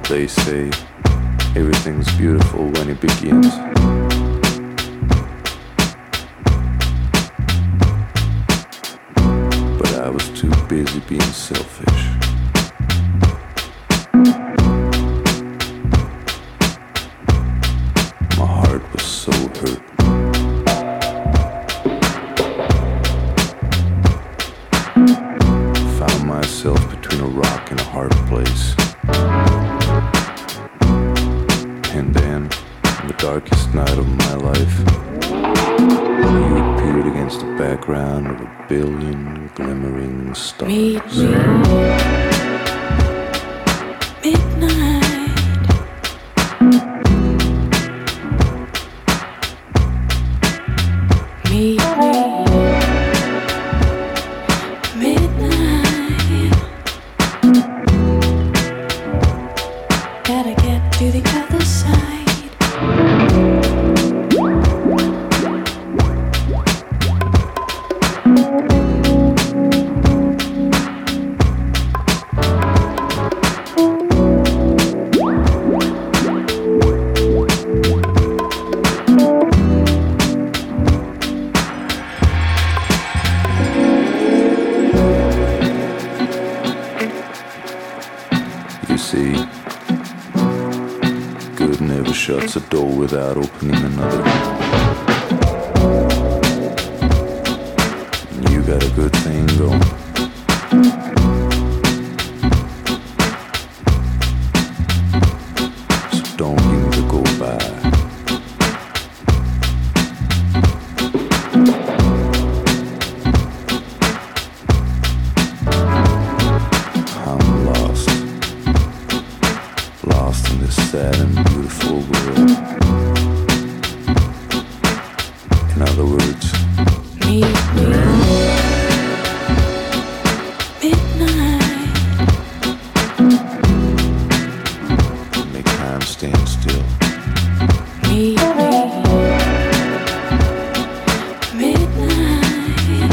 They say everything's beautiful when it begins. But I was too busy being selfish. My heart was so hurt. Found myself between a rock and a hard place. And then, in the darkest night of my life, you appeared against the background of a billion glimmering stars. Meet me, midnight. Meet me, midnight. Gotta get to the other side. You see, good never shuts a door without opening another. And you got a good thing going. So don't give me the go by. I'm lost in this sad and beautiful world. In other words, Meet me, midnight. make time stand still. Meet me, midnight.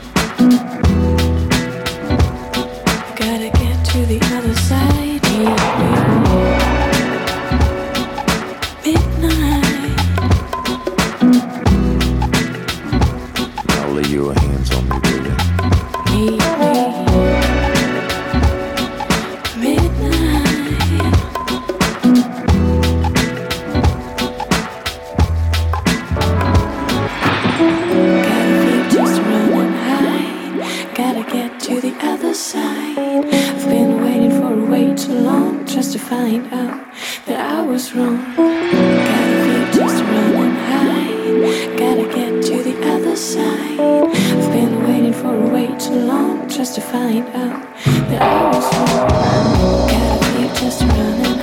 Gotta get to the other side. Meet me, midnight. Now lay your hands on me, baby. Meet me, midnight. Gotta feel just running high. Gotta get to the other side. I've been waiting for way too long just to find out that I was wrong. Gotta feel just running high. Gotta get to the other side. I've been waiting for way too long just to find out that I was wrong. Gotta feel just running